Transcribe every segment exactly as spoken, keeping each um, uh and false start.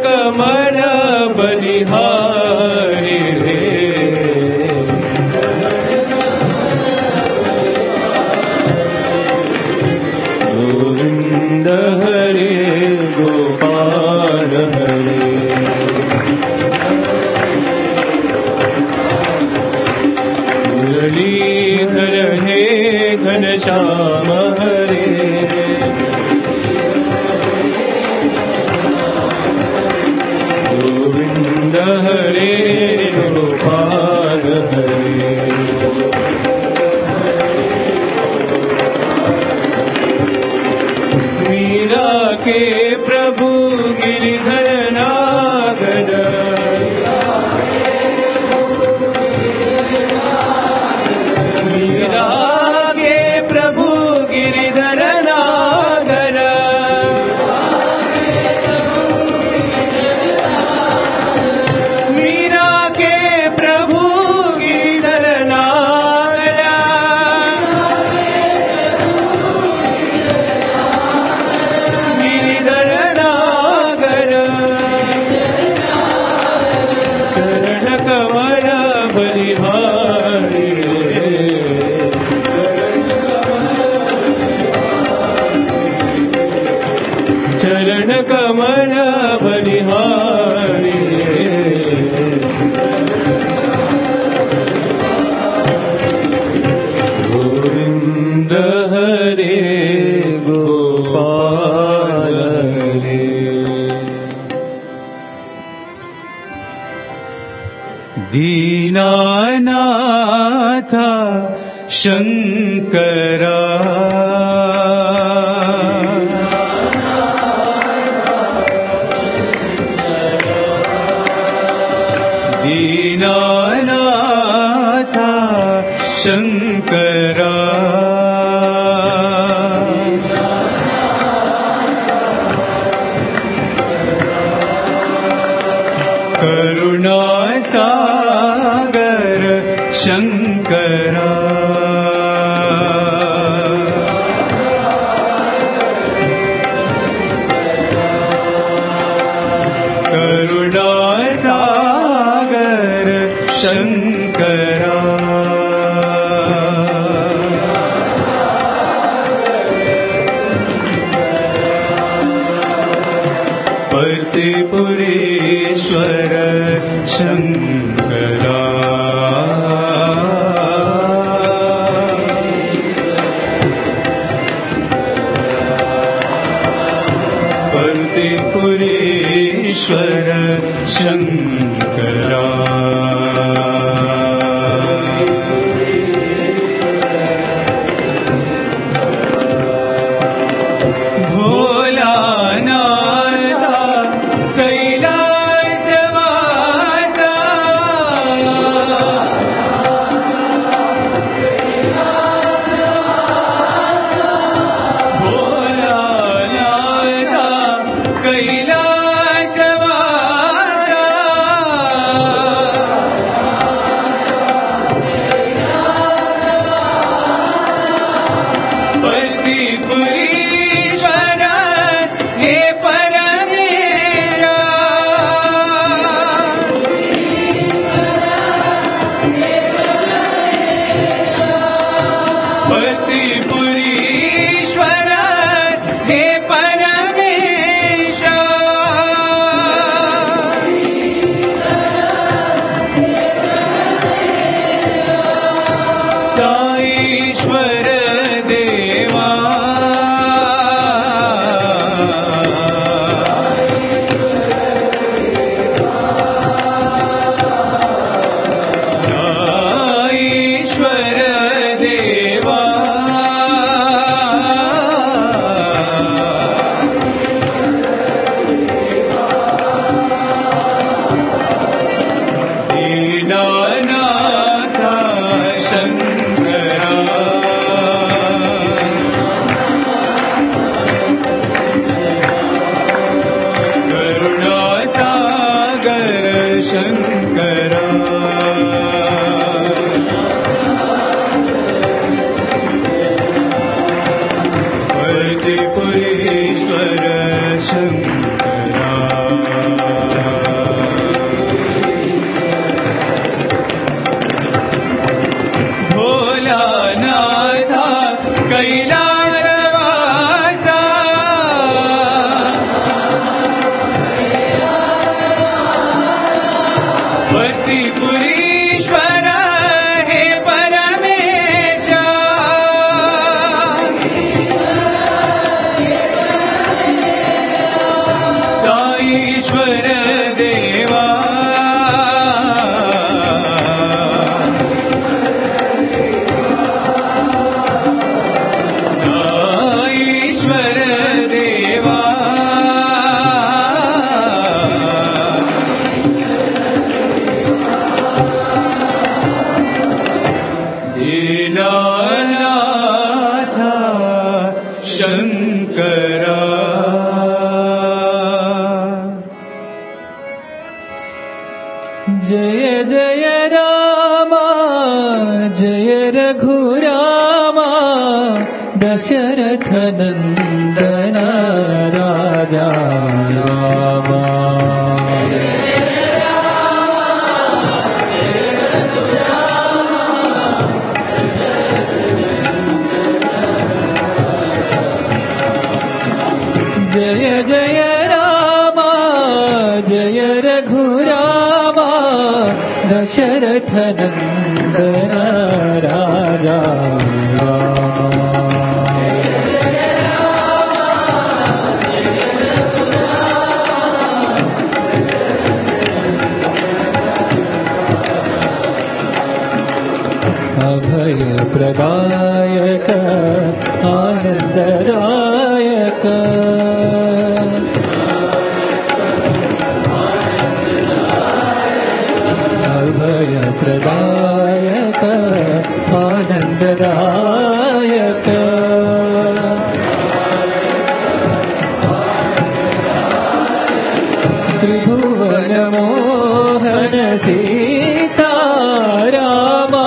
कमल बलिहारी रे। गोविंद हरे गोपाल हरे। मुरलीधर हे घनश्याम हरे। गोविंद हरे गोपाल हरे। मीरा के प्रभु गिरिधर नागर। मीरा के प्रभु गिरिधर नागर। मीरा के प्रभु गिरिधर नागर। गिरिधर नागर। चरण कमल बलिहारी रे। चरण कमल बलिहारी रे। गोविंद हरे गोपाल हरे। दीनानाथ शंकरा। दीनानाथ शंकरा। करुणा सागर शंकरा। करुणा सागर शंकरा। पतिपुरेश्वर शंकरा। पतिपुरेश्वर शंकरा। पतिपुरेश्वर शंकरा। जय जय राम जय रघुराम दशरथ नंदन राजा राम जय जय राम जय रघुराम दशरथ नंदन राजा अभय प्रदायक आनंददायक अभय प्रदायक आनंददायक त्रिभुवन मोहन सीता रामा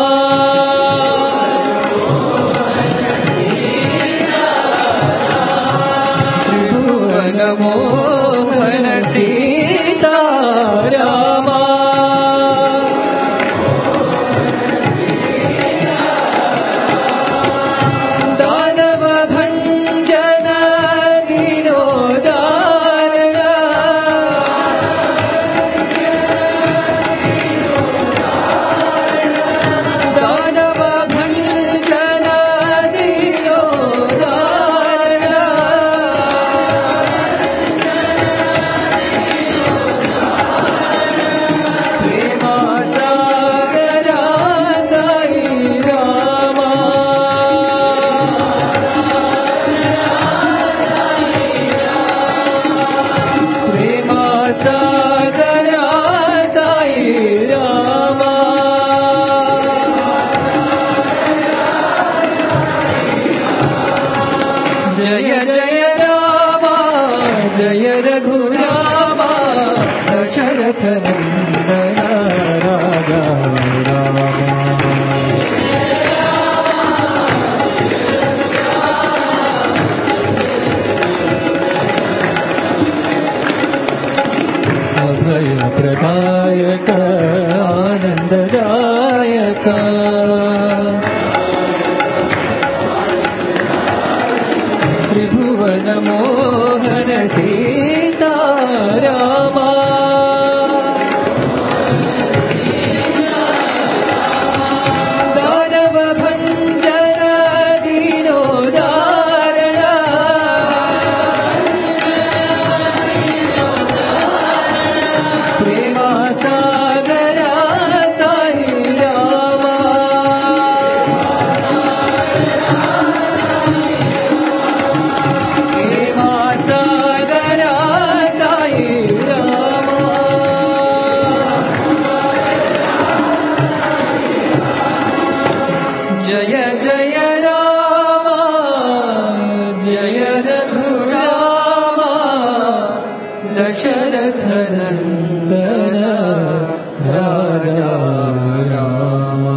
त्रिभुवन मोहन सीता रामा दानव भंजन विनोदारण दानव भंजन विनोदारण प्रेमा सागरा साई रामा प्रेमा सागरा साई रामा जय जय राम जय रघुराम दशरथ नंदन राजा राम अभय प्रदायक आनंददायक त्रिभुवन मोहन सीता रामा दानव भंजन दीनोदारण प्रेमा सागरा साई रामा प्रेमा सागरा साई रामा जय जय राम जय रघुराम दशरथ नंदन राजा रामा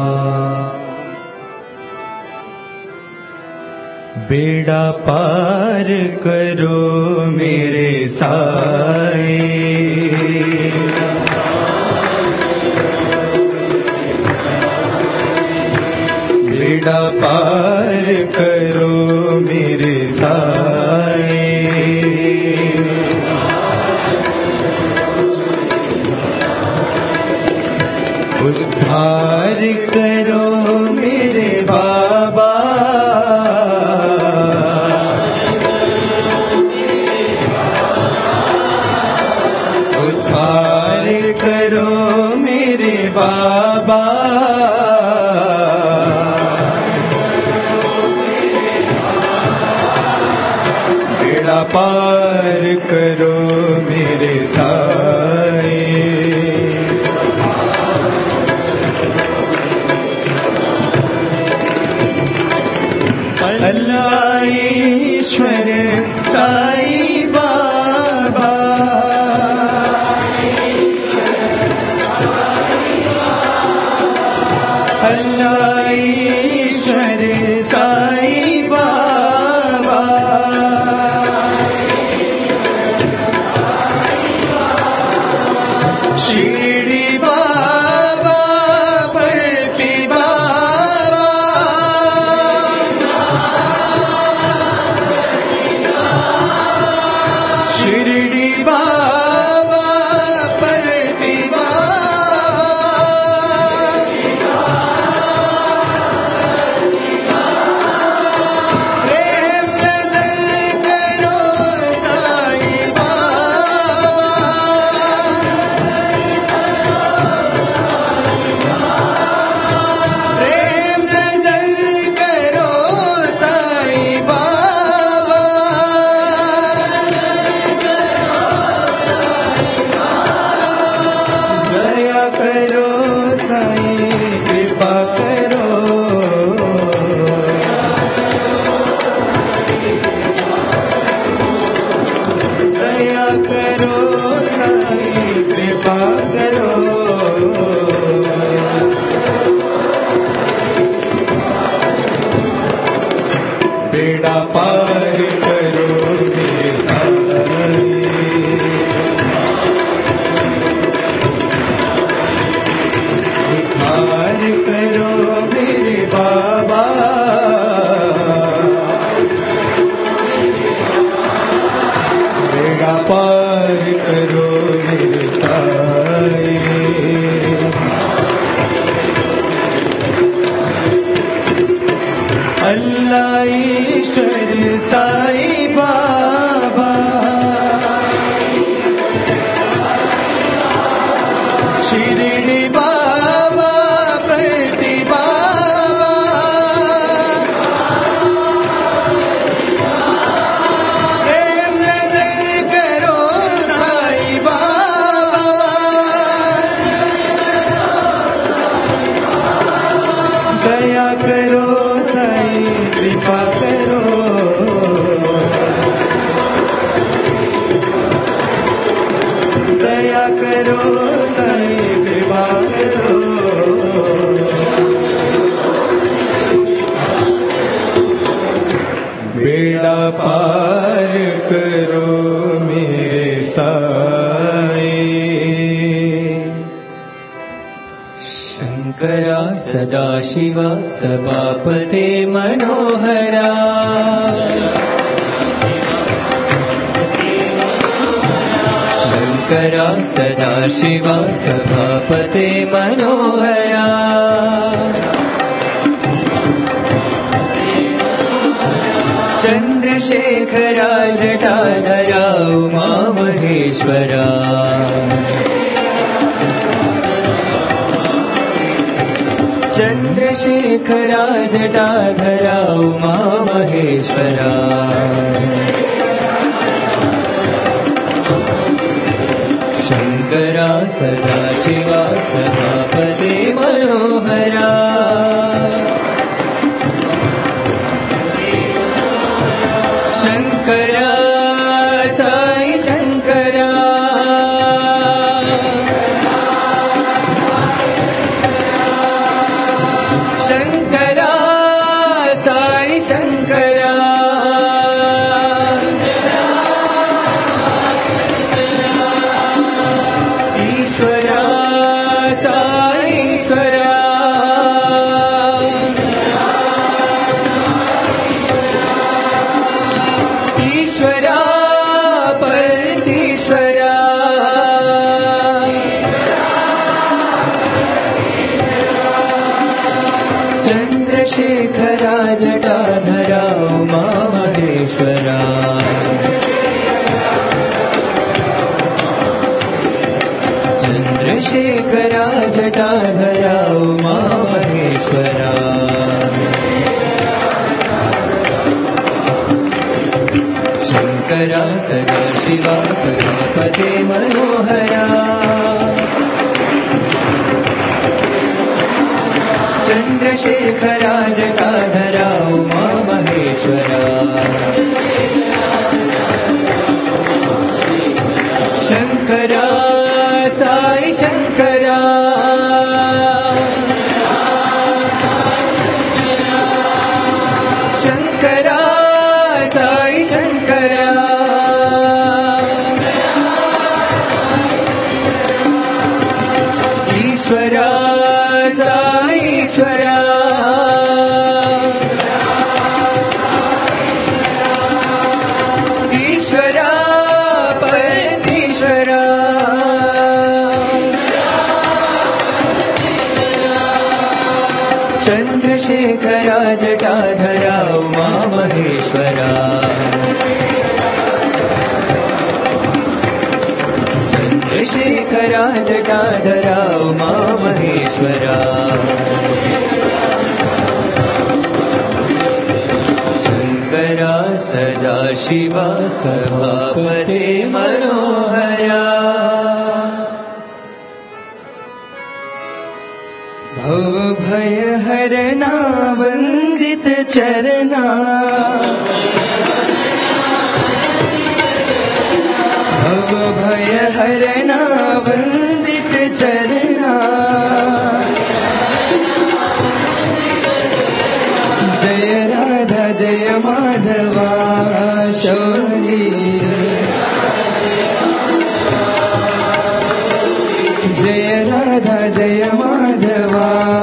बेड़ा पार करो मेरे साए बेड़ा पार करो मेरे साए उद्धार करो मेरे बाबा उद्धार करो मेरे बाबा बेड़ा पार करो मेरे साए कृपा करो बेड़ा पार करो मेरे साईं उद्धार करो मेरे बाबा बेड़ा पार करो मेरे साईं अल्लाह ईश्वर साईं बाबा शिरडी बाबा प्रति बाबा प्रेम नजर करो साईं बाबा दया करो साईं कृपा करो दया करो साईं कृपा करो बेड़ा पार करो मेरे साईं शंकरा सदाशिवा सभापते मनोहरा शंकरा सदाशिवा सभापते मनोहरा चंद्रशेखरा जटाधरा उमा महेश्वरा चंद्रशेखरा जटाधरा उमा महेश्वरा शंकरा सदाशिवा सभापते मनोहरा शंकरा साई शंकरा शंकरा साई शंकरा ईश्वरा साई ईश्वरा ईश्वरा परतीश्वरा चंद्रशेखरा जटाधरा उमा महेश्वरा चंद्रशेखरा जटाधरा उमा महेश्वरा शंकरा सदाशिवा सभापते मनोहरा चंद्रशेखरा जटाधरा उमा महेश्वरा शंकरा साई शंकरा शंकरा साई शंकरा ईश्वरा साई ईश्वरा ईश्वरा परतीश्वरा चंद्रशेखरा जटाधरा उमा महेश्वरा चंद्रशेखरा जटाधरा उमा महेश्वरा शंकरा सदाशिवा सभापते मनोहरा भव भय हरणा वंदित चरणा भव भय हरणा वंदित जय राधा जय माधवा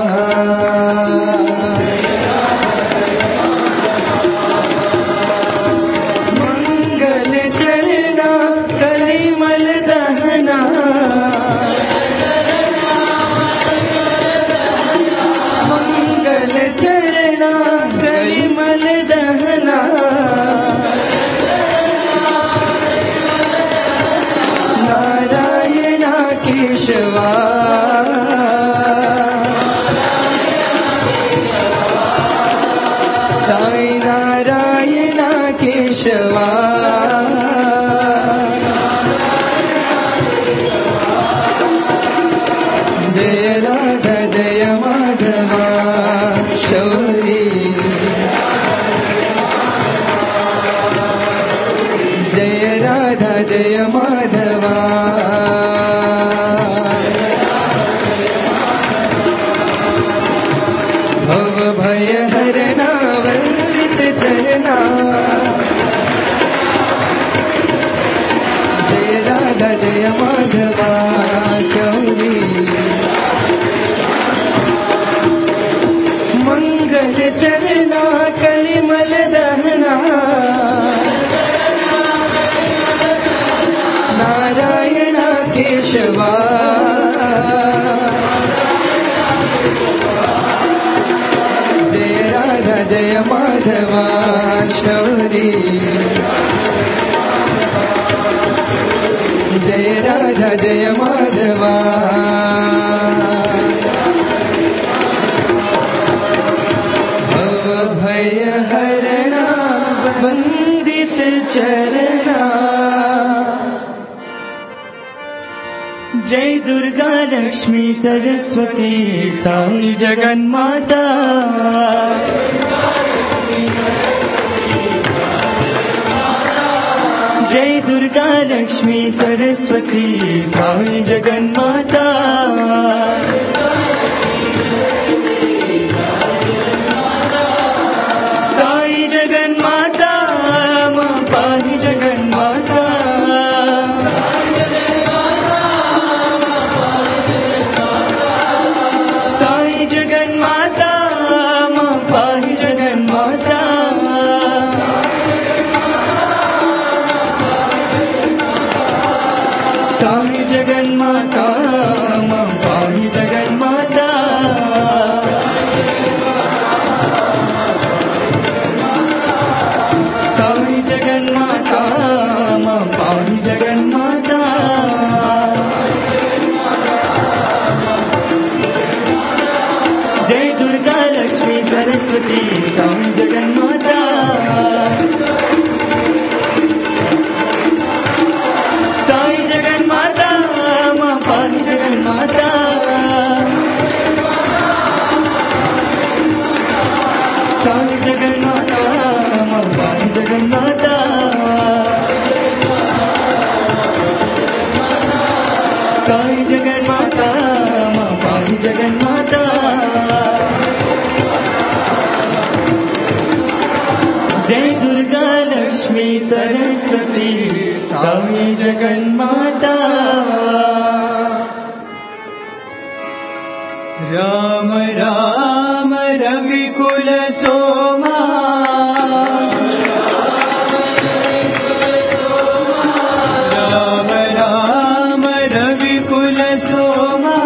मंगल चरणा कलिमल दहना मंगल चरणा कलिमल दहना नारायणा केशवा साई नारायणा केशवा जय राधा जय माधवा शौरी जय राधा जय माधवा भव भय हरणा वंदित चरणा जय राधा जय माधवा शौरी मंगल चरणा कलिमल दहना नारायणा केशवा जय राधा जय माधवा शौरी जय राधा जय माधवा भव भय हरणा वंदित चरणा जय दुर्गा लक्ष्मी सरस्वती साई जगन्माता जय दुर्गा लक्ष्मी सरस्वती साई जगन्माता साई जगन्माता मां पाहि जगन्माता साई जगन्माता मां पाहि जगन्माता साई जगन्माता मां पाहि जगन्माता साई जगन्माता मां पाहि जगन्माता जय दुर्गा लक्ष्मी सरस्वती साई जगन्माता साई जगन्माता मां पाहि जगन्माता साई जगन्माता मां पाहि जगन्माता साई जगन्माता मां पाहि जगन्माता जय दुर्गा लक्ष्मी सरस्वती साई जगन्माता राम राम रविकुल सोमा राम राम रविकुल सोमा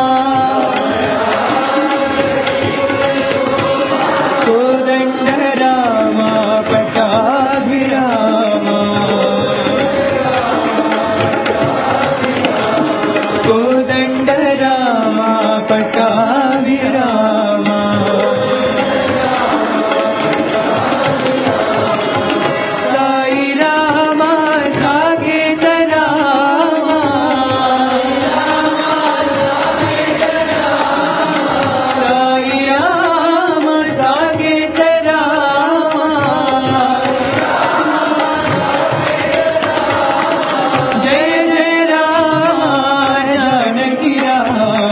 कोदंड रामा पटाभिरामा कोदंड रामा पटाभिरामा साई रामा साकेत रामा साई रामा साकेत रामा जय जय राम जानकी राम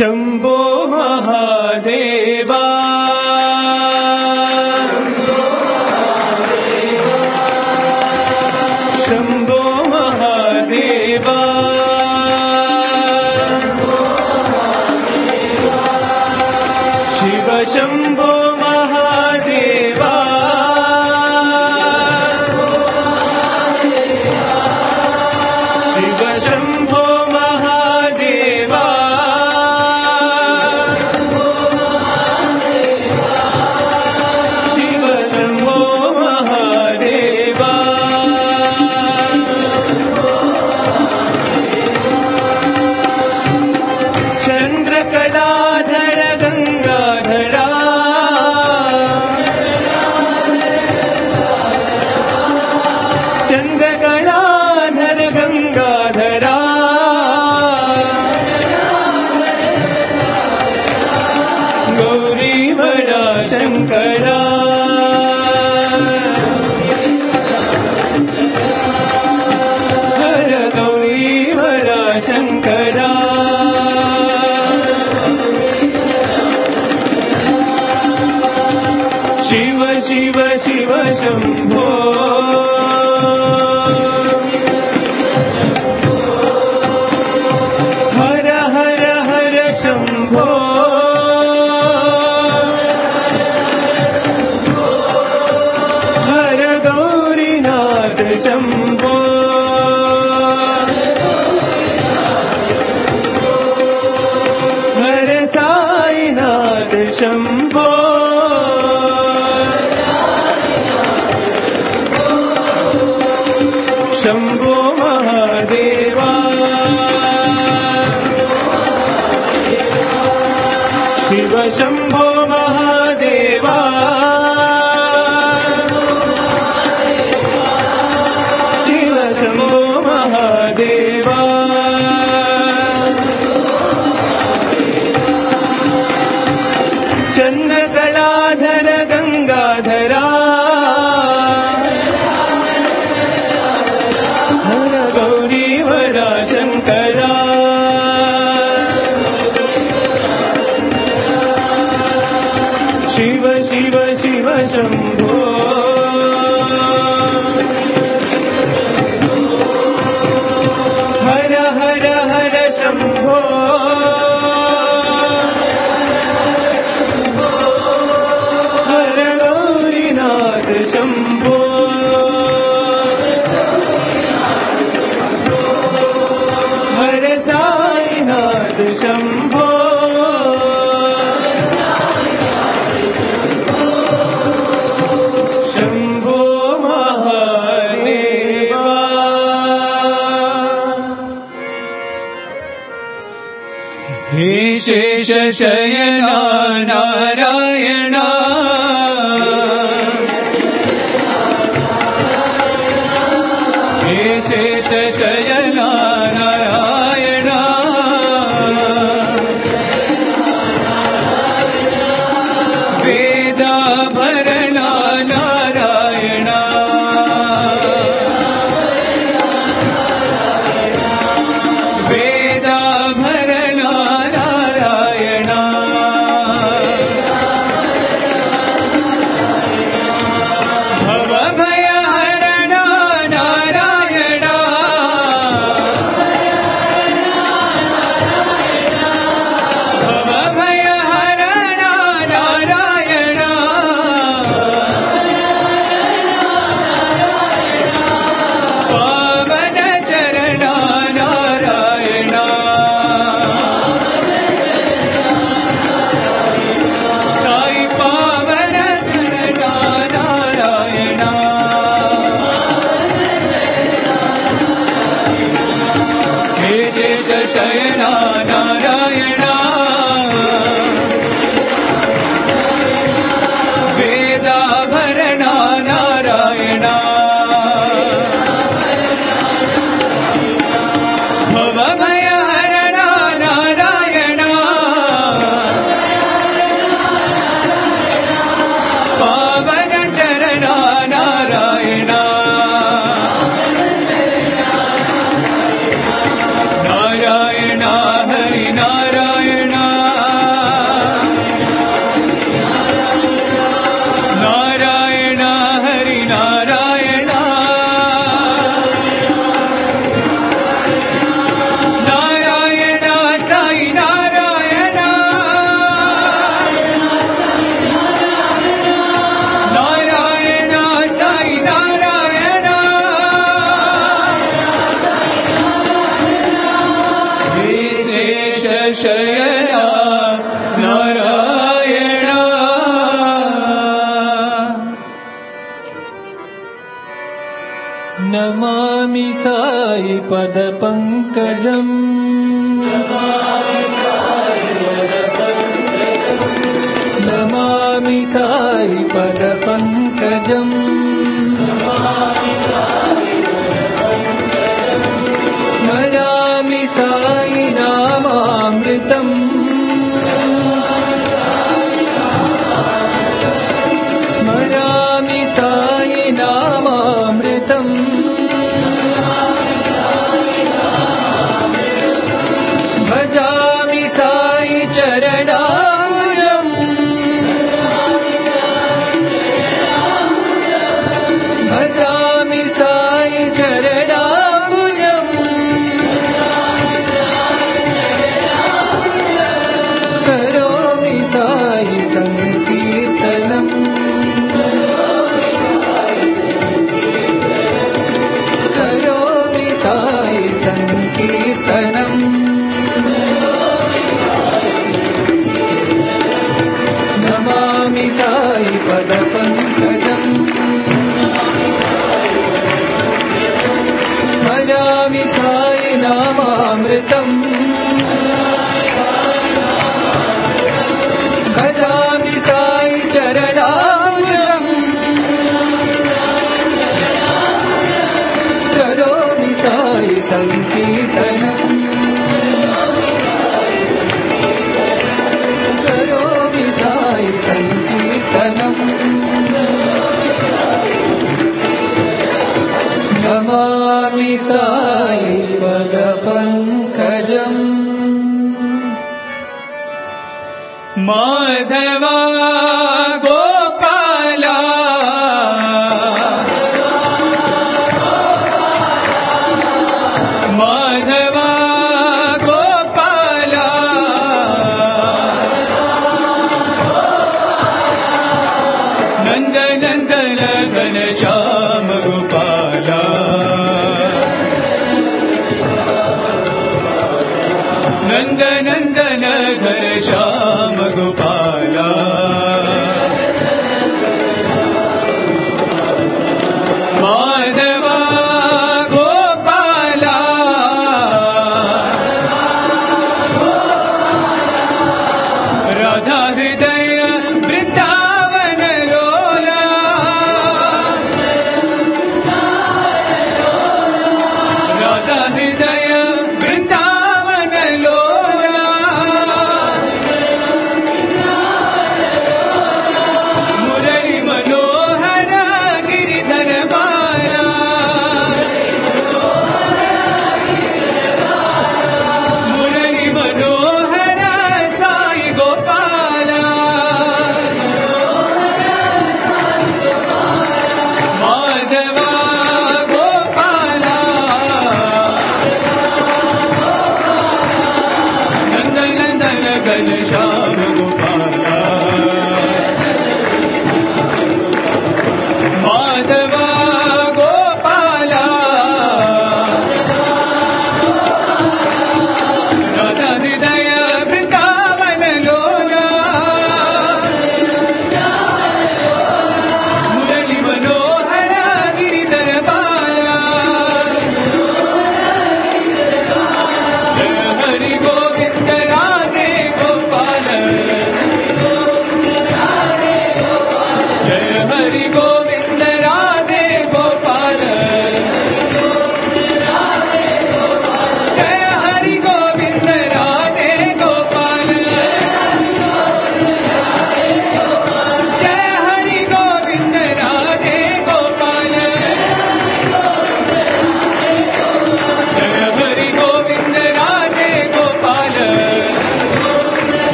शंभो महादेवा शंभो महादेवा शिव शंभो महादेवा शिव शंभो महादेवा शिव शंभो महादेवा चंद्रकलाधर गंगाधरा चंद्रकलाधर गंगाधरा गौरी बड़ा शंकरा हर गौरी बड़ा शंकरा शिव शिव शिव शंभो हर हर हर शंभो हर गौरीनाथ शंभो हर साईनाथ शंभो शंभो महादेवा शिव शंभो महादेवा शिव शंभो महादेवा चंद्रकलाधर गंगाधरा हर गौरी वरा शंकरा शिव शिव शिव शंभो हर हर हर शंभो हर गौरीनाथ शंभो हर साईनाथ शंभो शंभो महादेवा हे शेष शयना नारायणा हे शेष शयना नारायणा वेदाभरणा नारायणा वेदाभरणा नारायणा भवभयहरणा नारायणा भवभयहरणा नारायणा पावन चरणा नारायणा साई पावन चरणा नारायणा हे शेष शयना नारायणा वेदाभरणा नारायणा भवभयहरणा नारायणा पावन चरणा नारायणा नारायणा हरि नारायण शयना नारायण नमामि साई पद पंकजं नमामि साई पद पंकजं स्मरामि साई नामामृतम् स्मरामि साई नामामृतम् भजामि साई चरणाम्बुजम् भजामि साई चरणाम्बुजम् करोमि साई संकीर्तनम् करोमि साई संकीर्तनम् नमामि साई पद पंकजम् स्मरामि साई नामामृतम् भजामि साई चरणाम्बुजम् करोमि साई संकीर्तनम् करोमि साई संकीर्तनम् नमामि साई पद पंकजम् माधवा गोपाला माधवा गोपाला नंद नंदन घन श्याम गोपाला नंद नंदन घन श्याम गोपाला माधवा गोपाला राधा हृदय वृंदावन लोला राधा हृदय वृंदावन लोला मुरली मनोहर गिरिधर बाला मुरली मनोहर साई गोपाला माधवा गोपाला नंद नंदन घन श्याम गोपाला माधवा गोपाला राधा हृदय वृंदावन लोला मुरली मनोहर गिरिधर बाला जय हरि गोविंद राधे गोपाल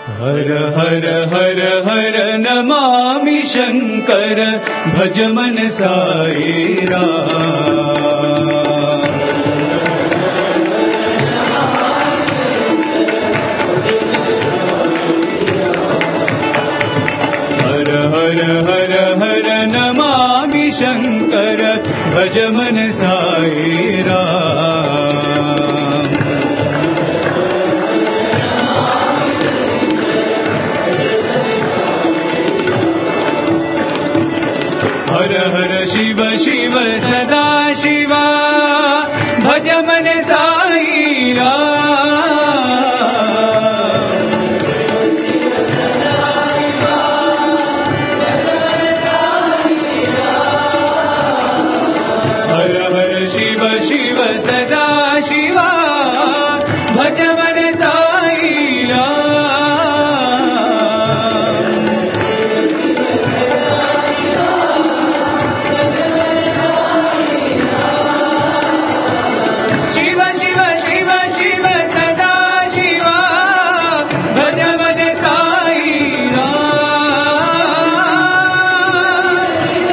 हर हर हर हर नमामि शंकर भज मन साई राम। हर हर हर हर नमामि शंकर भज मन साई राम। हर हर शिव शिव सदा शिवा भज मन साई राम। हर हर शिव शिव सदा शिवा भज मन साई राम। शिव शिव शिव शिव सदा शिवा भज मन साई राम।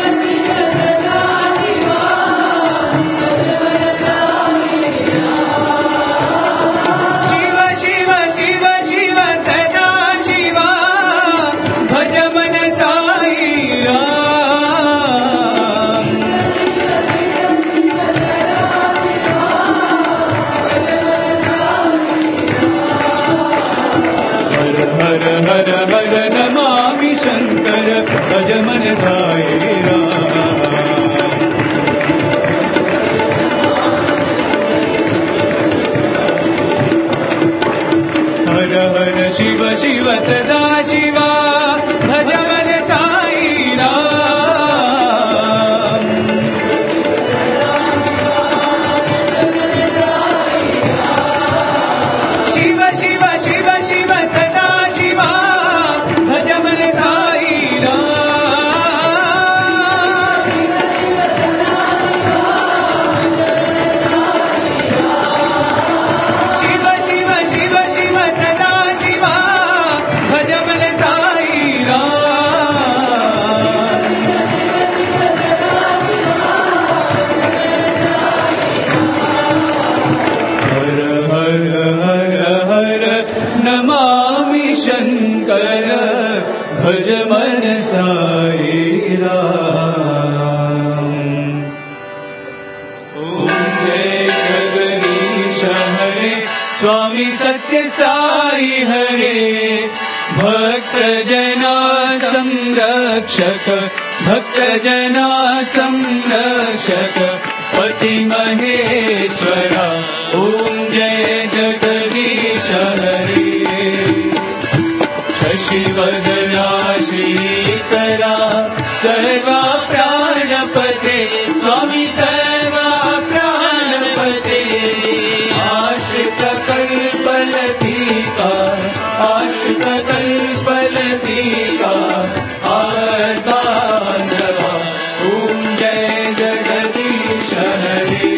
शिव शिव शिव शिव सदा शिवा भज मन साई राम। हर हर हर हर नमामि शंकर भज मन साई राम। हर हर शिव शिव सदा शिवा भज मन साई राम। शिव शिव शिव शिव सदा शिवा भज मन साई राम। शिव शिव शिव शिव सदा शिवा भज मन साई राम। हर हर हर हर नमामि शंकर भज मन साई राम। ओम जय जगदीश हरे स्वामी सत्य साई हरे। भक्त जना संरक्षक भक्त जना संरक्षक पति महेश्वरा। ओम जय जगदीश हरे। शशिवदना श्रीकरा सर्वा प्राणपते स्वामी सर्वा प्राणपते। आश्रित कल्पलतिका आश्रित कल्पलतिका आर्तांधवा। ओम जय जगदीश हरे।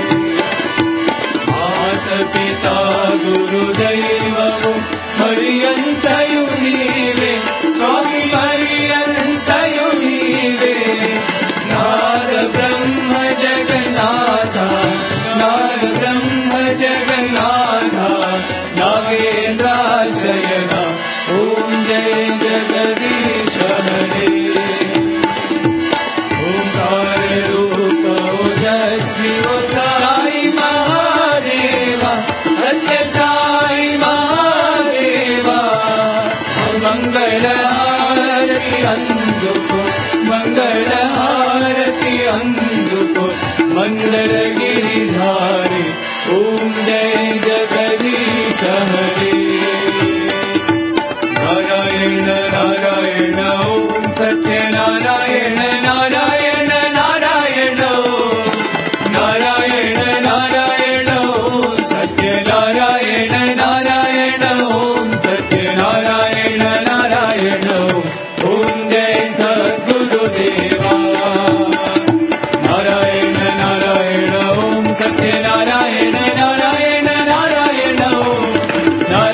माता पिता गुरुदैवं पर्यन्तयु नीवे स्वामी पर्यन्तयु नीवे। नाद ब्रह्म जगन्नाथ नाद ब्रह्म जगन्नाथ नागेन्द्राशयना। ओम जय जगदीश हरे। ओंकार रूप ओजस्वी साई महादेवा सत्य साई महादेवा। मंगल आरती अंधुको मंगल आरती अंधुको मंदर गिरिधारी। ओम जय जगदीश हरे। नारायण नारायण ओम सत्य नारायण नारायण नारायण ओम नारायण नारायण ओम सत्य नारायण नारायण ओम सत्य नारायण नारायण ओम। ओम जय सद्गुरुदेवा। नारायण नारायण ओम सत्य नारायण नारायण नारायण ओम।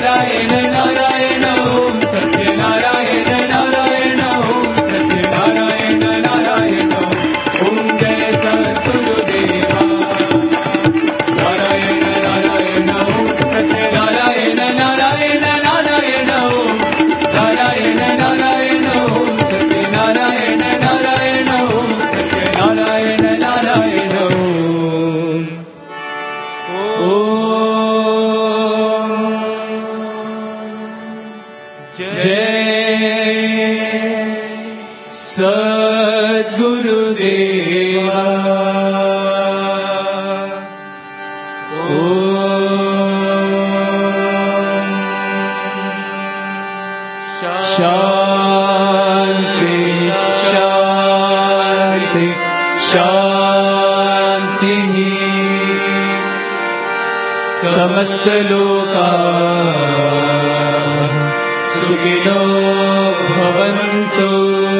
सद्गुरुदेवा शांति शांति शांति समस्त लोका सुखिनो भवन्तु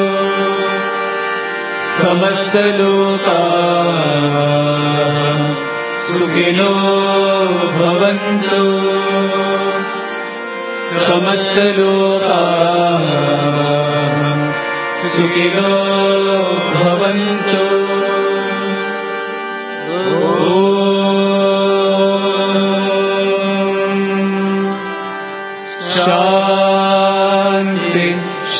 समस्त लोका सुखिनो भवन्तु समस्त लोका सुखिनो भवन्तु शांति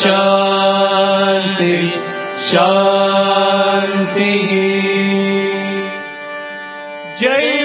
शांति शांति जय